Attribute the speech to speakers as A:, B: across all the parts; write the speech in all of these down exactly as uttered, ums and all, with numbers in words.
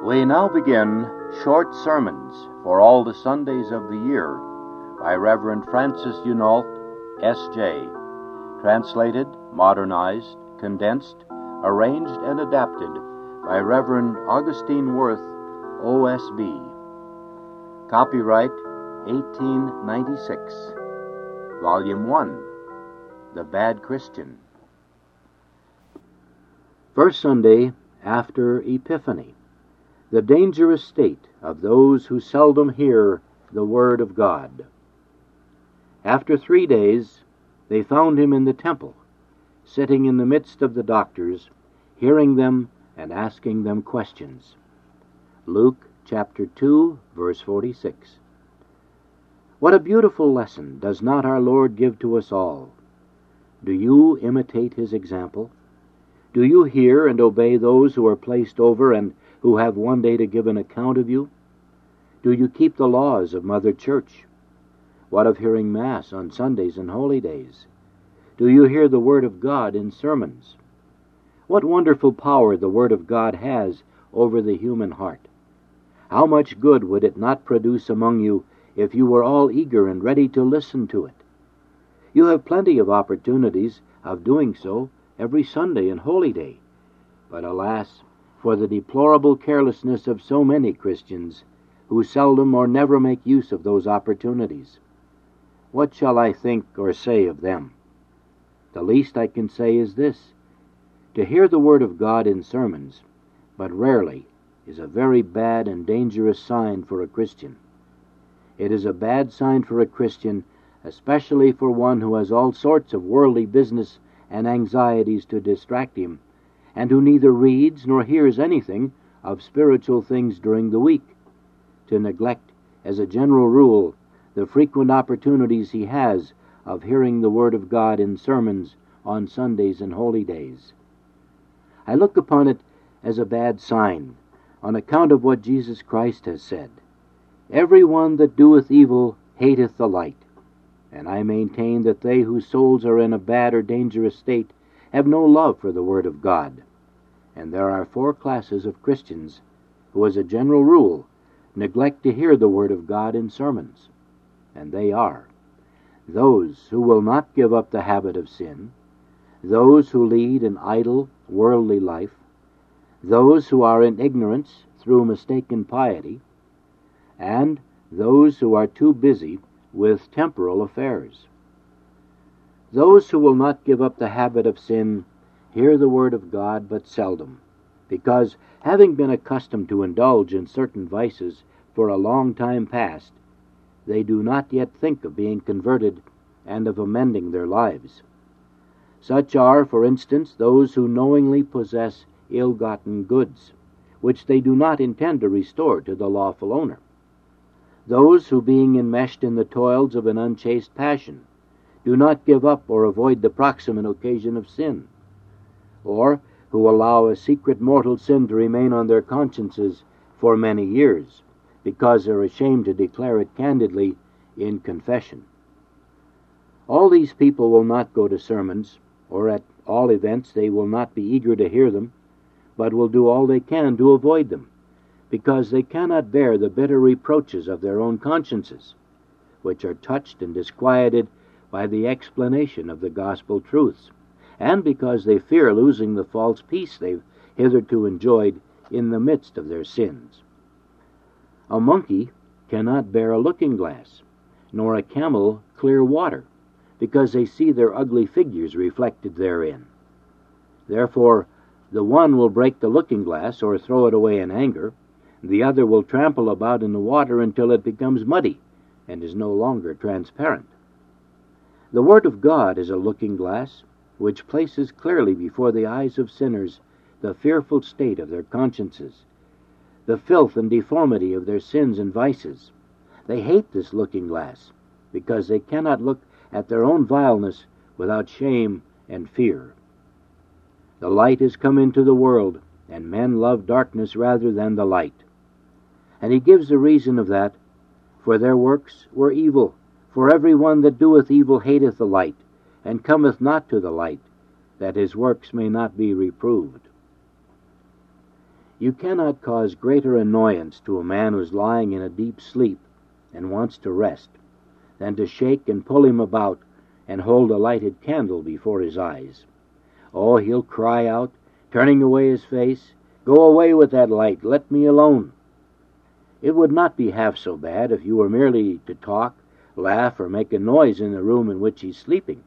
A: We now begin Short Sermons for All the Sundays of the Year by Reverend Francis Hunault, S J Translated, modernized, condensed, arranged, and adapted by Reverend Augustine Worth, O S B. Copyright eighteen ninety-six. Volume one, The Bad Christian. First Sunday after Epiphany. The dangerous state of those who seldom hear the Word of God. After three days, they found him in the temple, sitting in the midst of the doctors, hearing them and asking them questions. Luke chapter two, verse forty-six. What a beautiful lesson does not our Lord give to us all? Do you imitate his example? Do you hear and obey those who are placed over and who have one day to give an account of you? Do you keep the laws of Mother Church? What of hearing Mass on Sundays and holy days? Do you hear the Word of God in sermons? What wonderful power the Word of God has over the human heart! How much good would it not produce among you if you were all eager and ready to listen to it? You have plenty of opportunities of doing so every Sunday and holy day, but alas, for the deplorable carelessness of so many Christians who seldom or never make use of those opportunities. What shall I think or say of them? The least I can say is this: to hear the Word of God in sermons, but rarely, is a very bad and dangerous sign for a Christian. It is a bad sign for a Christian, especially for one who has all sorts of worldly business and anxieties to distract him, and who neither reads nor hears anything of spiritual things during the week, to neglect, as a general rule, the frequent opportunities he has of hearing the Word of God in sermons on Sundays and holy days. I look upon it as a bad sign, on account of what Jesus Christ has said. Every one that doeth evil hateth the light. And I maintain that they whose souls are in a bad or dangerous state have no love for the Word of God. And there are four classes of Christians who, as a general rule, neglect to hear the Word of God in sermons. And they are those who will not give up the habit of sin, those who lead an idle, worldly life, those who are in ignorance through mistaken piety, and those who are too busy with temporal affairs. Those who will not give up the habit of sin hear the Word of God but seldom, because, having been accustomed to indulge in certain vices for a long time past, they do not yet think of being converted and of amending their lives. Such are, for instance, those who knowingly possess ill-gotten goods, which they do not intend to restore to the lawful owner. Those who, being enmeshed in the toils of an unchaste passion, do not give up or avoid the proximate occasion of sin, or who allow a secret mortal sin to remain on their consciences for many years, because they're ashamed to declare it candidly in confession. All these people will not go to sermons, or at all events they will not be eager to hear them, but will do all they can to avoid them, because they cannot bear the bitter reproaches of their own consciences, which are touched and disquieted by the explanation of the gospel truths, and because they fear losing the false peace they've hitherto enjoyed in the midst of their sins. A monkey cannot bear a looking-glass, nor a camel clear water, because they see their ugly figures reflected therein. Therefore, the one will break the looking-glass or throw it away in anger, the other will trample about in the water until it becomes muddy and is no longer transparent. The Word of God is a looking-glass which places clearly before the eyes of sinners the fearful state of their consciences, the filth and deformity of their sins and vices. They hate this looking-glass because they cannot look at their own vileness without shame and fear. The light is come into the world, and men love darkness rather than the light. And he gives the reason of that: for their works were evil. For every one that doeth evil hateth the light, and cometh not to the light, that his works may not be reproved. You cannot cause greater annoyance to a man who's lying in a deep sleep and wants to rest than to shake and pull him about and hold a lighted candle before his eyes. Oh, he'll cry out, turning away his face, "Go away with that light, let me alone." It would not be half so bad if you were merely to talk, laugh, or make a noise in the room in which he's sleeping.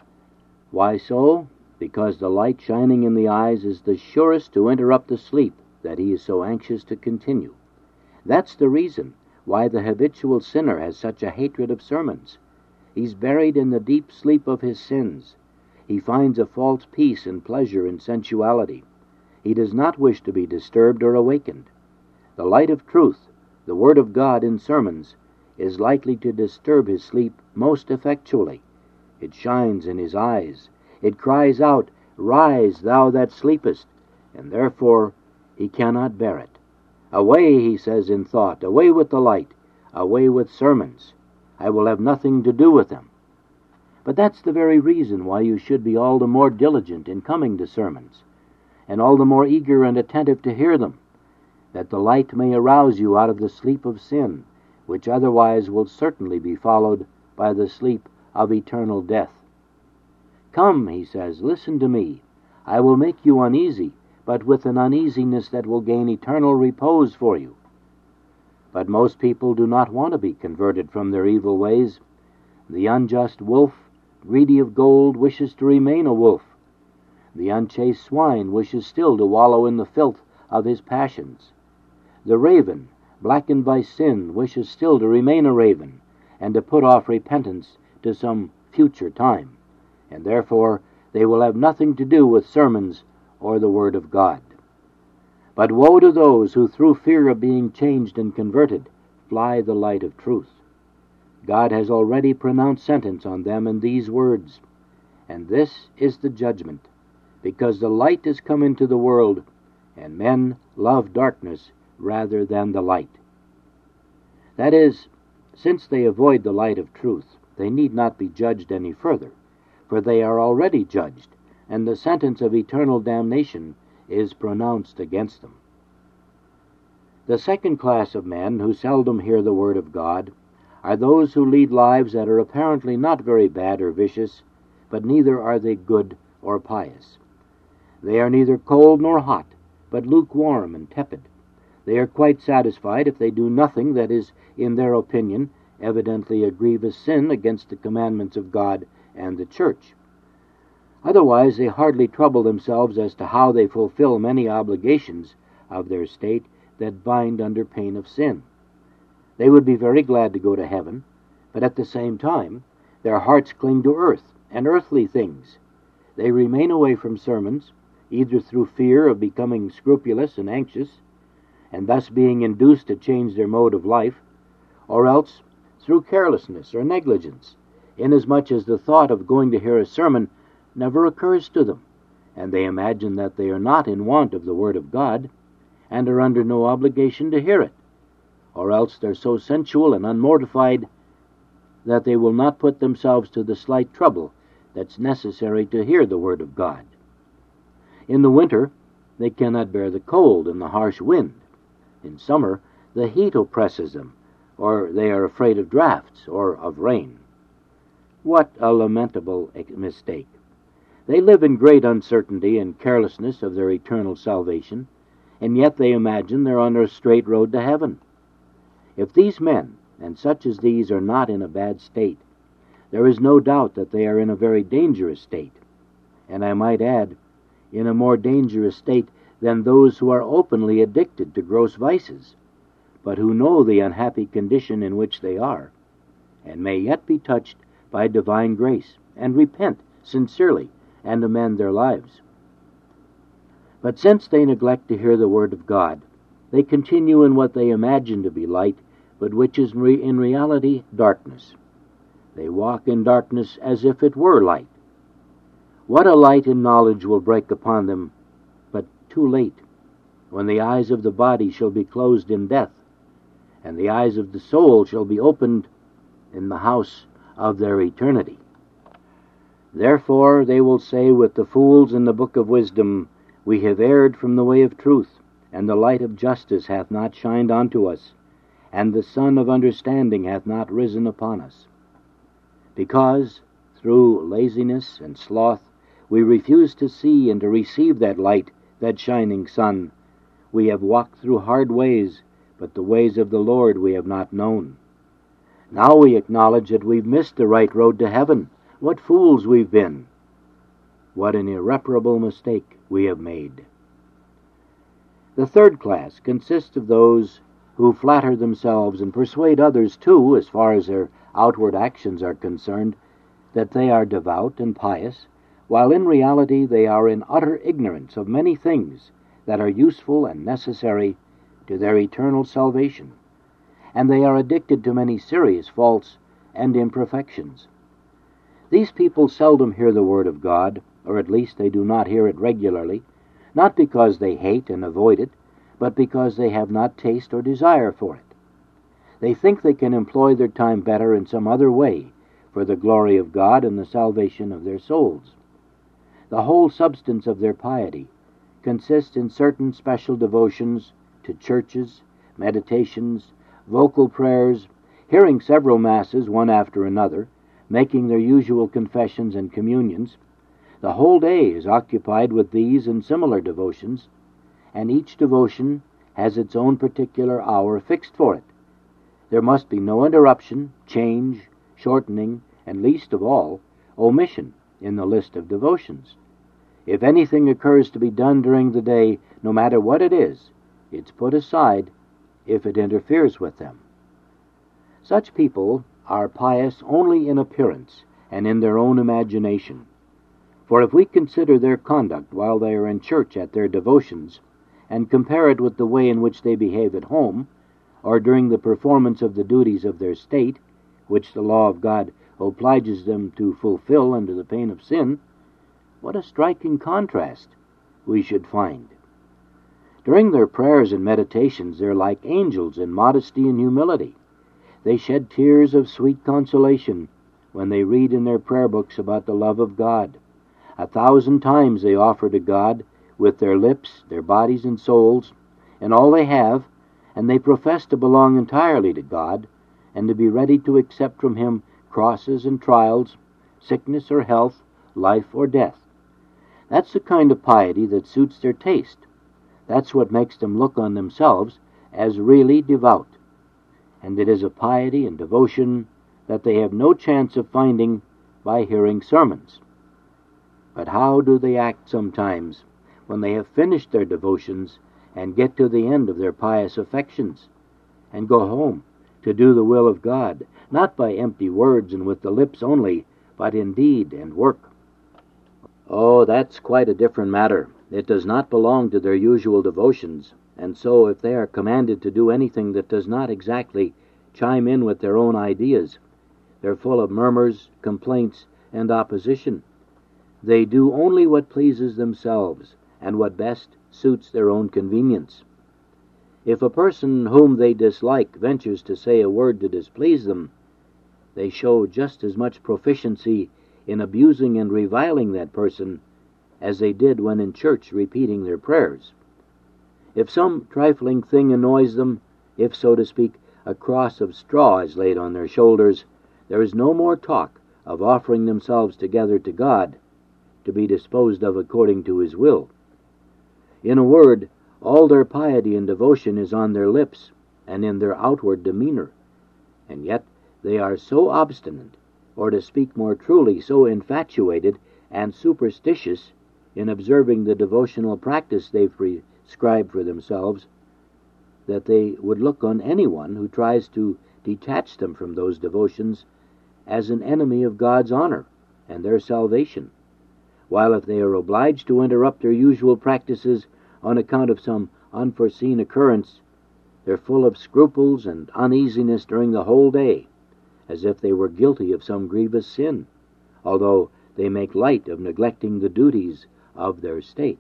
A: Why so? Because the light shining in the eyes is the surest to interrupt the sleep that he is so anxious to continue. That's the reason why the habitual sinner has such a hatred of sermons. He's buried in the deep sleep of his sins. He finds a false peace and pleasure in sensuality. He does not wish to be disturbed or awakened. The light of truth, the Word of God in sermons, is likely to disturb his sleep most effectually. It shines in his eyes. It cries out, "Rise, thou that sleepest," and therefore he cannot bear it. Away, he says in thought, away with the light, away with sermons. I will have nothing to do with them. But that's the very reason why you should be all the more diligent in coming to sermons, and all the more eager and attentive to hear them, that the light may arouse you out of the sleep of sin, which otherwise will certainly be followed by the sleep of eternal death. Come, he says, listen to me. I will make you uneasy, but with an uneasiness that will gain eternal repose for you. But most people do not want to be converted from their evil ways. The unjust wolf, greedy of gold, wishes to remain a wolf. The unchaste swine wishes still to wallow in the filth of his passions. The raven, blackened by sin, wishes still to remain a raven, and to put off repentance to some future time, and therefore they will have nothing to do with sermons or the Word of God. But woe to those who, through fear of being changed and converted, fly the light of truth. God has already pronounced sentence on them in these words, "And this is the judgment, because the light is come into the world, and men love darkness rather than the light." That is, since they avoid the light of truth, they need not be judged any further, for they are already judged, and the sentence of eternal damnation is pronounced against them. The second class of men who seldom hear the Word of God are those who lead lives that are apparently not very bad or vicious, but neither are they good or pious. They are neither cold nor hot, but lukewarm and tepid. They are quite satisfied if they do nothing that is, in their opinion, evidently a grievous sin against the commandments of God and the Church. Otherwise, they hardly trouble themselves as to how they fulfill many obligations of their state that bind under pain of sin. They would be very glad to go to heaven, but at the same time, their hearts cling to earth and earthly things. They remain away from sermons, either through fear of becoming scrupulous and anxious, and thus being induced to change their mode of life, or else through carelessness or negligence, inasmuch as the thought of going to hear a sermon never occurs to them, and they imagine that they are not in want of the Word of God, and are under no obligation to hear it, or else they're so sensual and unmortified that they will not put themselves to the slight trouble that's necessary to hear the Word of God. In the winter, they cannot bear the cold and the harsh wind. In summer, the heat oppresses them, or they are afraid of draughts or of rain. What a lamentable mistake! They live in great uncertainty and carelessness of their eternal salvation, and yet they imagine they're on a straight road to heaven. If these men, and such as these, are not in a bad state, there is no doubt that they are in a very dangerous state, and I might add, in a more dangerous state than those who are openly addicted to gross vices, but who know the unhappy condition in which they are, and may yet be touched by divine grace, and repent sincerely and amend their lives. But since they neglect to hear the Word of God, they continue in what they imagine to be light, but which is re- in reality darkness. They walk in darkness as if it were light. What a light in knowledge will break upon them, but too late, when the eyes of the body shall be closed in death, and the eyes of the soul shall be opened in the house of their eternity. Therefore they will say with the fools in the book of wisdom, "We have erred from the way of truth. and the light of justice hath not shined unto us, and the sun of understanding hath not risen upon us. Because, through laziness and sloth, we refuse to see and to receive that light, that shining sun, we have walked through hard ways, but the ways of the Lord we have not known. Now we acknowledge that we've missed the right road to heaven. What fools we've been! What an irreparable mistake we have made. The third class consists of those who flatter themselves and persuade others too, as far as their outward actions are concerned, that they are devout and pious, while in reality they are in utter ignorance of many things that are useful and necessary to their eternal salvation, and they are addicted to many serious faults and imperfections. These people seldom hear the Word of God, or at least they do not hear it regularly, not because they hate and avoid it, but because they have not taste or desire for it. They think they can employ their time better in some other way for the glory of God and the salvation of their souls. The whole substance of their piety consists in certain special devotions to churches, meditations, vocal prayers, hearing several masses one after another, making their usual confessions and communions. The whole day is occupied with these and similar devotions, and each devotion has its own particular hour fixed for it. There must be no interruption, change, shortening, and least of all, omission in the list of devotions. If anything occurs to be done during the day, no matter what it is, it's put aside if it interferes with them. Such people are pious only in appearance and in their own imagination. For if we consider their conduct while they are in church at their devotions, and compare it with the way in which they behave at home, or during the performance of the duties of their state, which the law of God obliges them to fulfill under the pain of sin, what a striking contrast we should find. During their prayers and meditations, they're like angels in modesty and humility. They shed tears of sweet consolation when they read in their prayer books about the love of God. A thousand times they offer to God with their lips, their bodies and souls, and all they have, and they profess to belong entirely to God, and to be ready to accept from Him crosses and trials, sickness or health, life or death. That's the kind of piety that suits their taste. That's what makes them look on themselves as really devout. And it is a piety and devotion that they have no chance of finding by hearing sermons. But how do they act sometimes when they have finished their devotions and get to the end of their pious affections, and go home to do the will of God, not by empty words and with the lips only, but in deed and work? Oh, that's quite a different matter. It does not belong to their usual devotions, and so if they are commanded to do anything that does not exactly chime in with their own ideas, they're full of murmurs, complaints, and opposition. They do only what pleases themselves, and what best suits their own convenience. If a person whom they dislike ventures to say a word to displease them, they show just as much proficiency in abusing and reviling that person as they did when in church repeating their prayers. If some trifling thing annoys them, if, so to speak, a cross of straw is laid on their shoulders, there is no more talk of offering themselves together to God, to be disposed of according to His will. In a word, all their piety and devotion is on their lips and in their outward demeanor, and yet they are so obstinate, or to speak more truly, so infatuated and superstitious in observing the devotional practice they've prescribed for themselves, that they would look on anyone who tries to detach them from those devotions as an enemy of God's honor and their salvation, while if they are obliged to interrupt their usual practices on account of some unforeseen occurrence, they're full of scruples and uneasiness during the whole day, as if they were guilty of some grievous sin, although they make light of neglecting the duties of their state.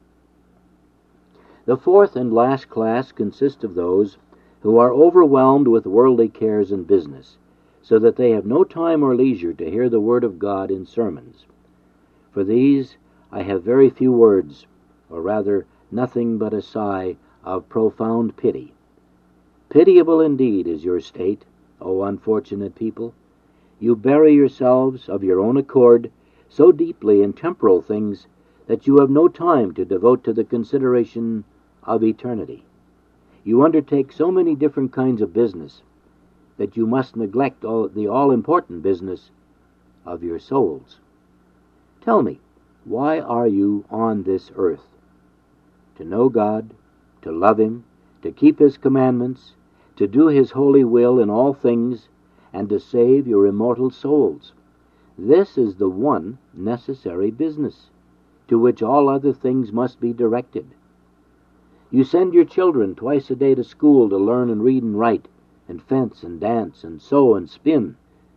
A: The fourth and last class consists of those who are overwhelmed with worldly cares and business, so that they have no time or leisure to hear the Word of God in sermons. For these I have very few words, or rather nothing but a sigh of profound pity. Pitiable indeed is your state, O unfortunate people. You bury yourselves of your own accord so deeply in temporal things that you have no time to devote to the consideration of eternity. You undertake so many different kinds of business that you must neglect all, the all-important business of your souls. Tell me, why are you on this earth? To know God, to love Him, to keep His commandments, to do His holy will in all things, and to save your immortal souls. This is the one necessary business, to which all other things must be directed. You send your children twice a day to school to learn and read and write, and fence and dance and sew and spin.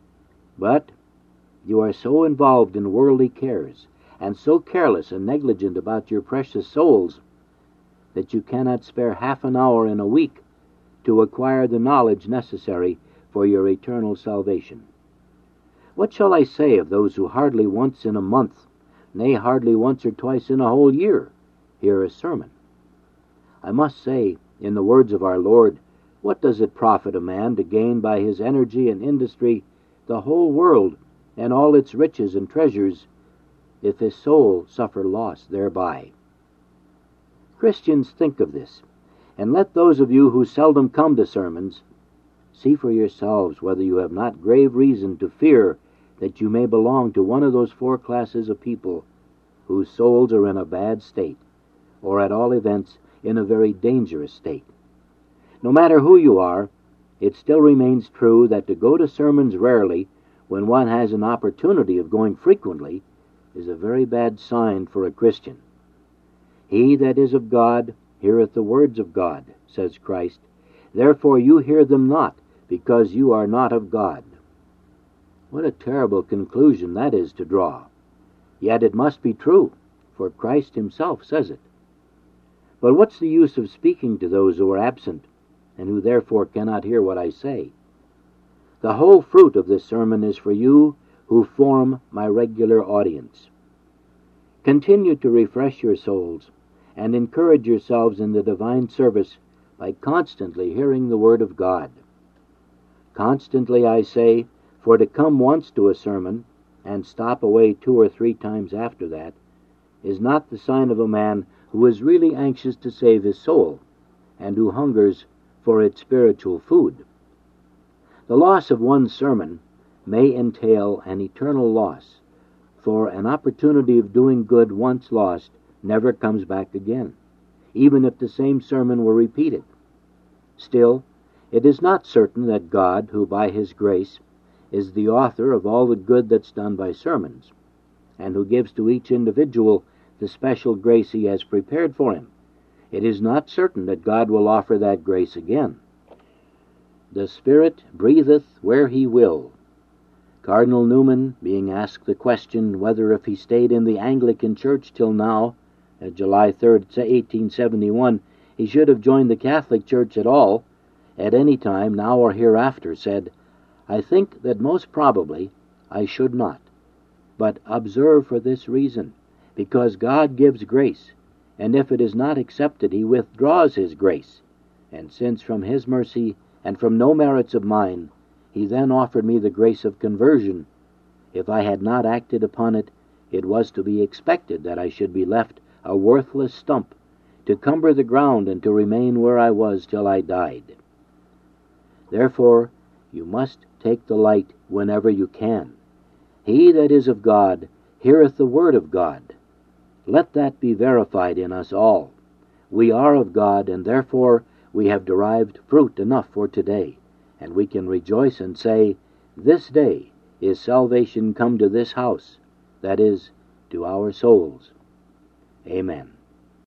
A: But you are so involved in worldly cares, and so careless and negligent about your precious souls, that you cannot spare half an hour in a week to acquire the knowledge necessary for your eternal salvation. What shall I say of those who hardly once in a month, nay, hardly once or twice in a whole year, hear a sermon? I must say, in the words of our Lord, what does it profit a man to gain by his energy and industry the whole world and all its riches and treasures, if his soul suffer loss thereby? Christians, think of this, and let those of you who seldom come to sermons see for yourselves whether you have not grave reason to fear that you may belong to one of those four classes of people whose souls are in a bad state, or at all events in a very dangerous state. No matter who you are, it still remains true that to go to sermons rarely when one has an opportunity of going frequently is a very bad sign for a Christian. He that is of God heareth the words of God, says Christ. Therefore you hear them not, because you are not of God. What a terrible conclusion that is to draw. Yet it must be true, for Christ Himself says it. But what's the use of speaking to those who are absent, and who therefore cannot hear what I say? The whole fruit of this sermon is for you who form my regular audience. Continue to refresh your souls and encourage yourselves in the divine service by constantly hearing the Word of God. Constantly, I say, for to come once to a sermon and stop away two or three times after that is not the sign of a man who is really anxious to save his soul and who hungers for its spiritual food. The loss of one sermon may entail an eternal loss, for an opportunity of doing good once lost never comes back again, even if the same sermon were repeated. Still, it is not certain that God, who by His grace is the author of all the good that's done by sermons, and who gives to each individual the special grace He has prepared for him, it is not certain that God will offer that grace again. The Spirit breatheth where He will. Cardinal Newman, being asked the question whether if he stayed in the Anglican Church till now, uh, July third, eighteen seventy-one, he should have joined the Catholic Church at all, at any time, now or hereafter, said, I think that most probably I should not. But observe for this reason, because God gives grace, and if it is not accepted, He withdraws His grace. And since from His mercy and from no merits of mine, He then offered me the grace of conversion, if I had not acted upon it, it was to be expected that I should be left a worthless stump, to cumber the ground and to remain where I was till I died. Therefore, you must take the light whenever you can. He that is of God heareth the word of God. Let that be verified in us all. We are of God, and therefore we have derived fruit enough for today, and we can rejoice and say, This day is salvation come to this house, that is, to our souls. Amen.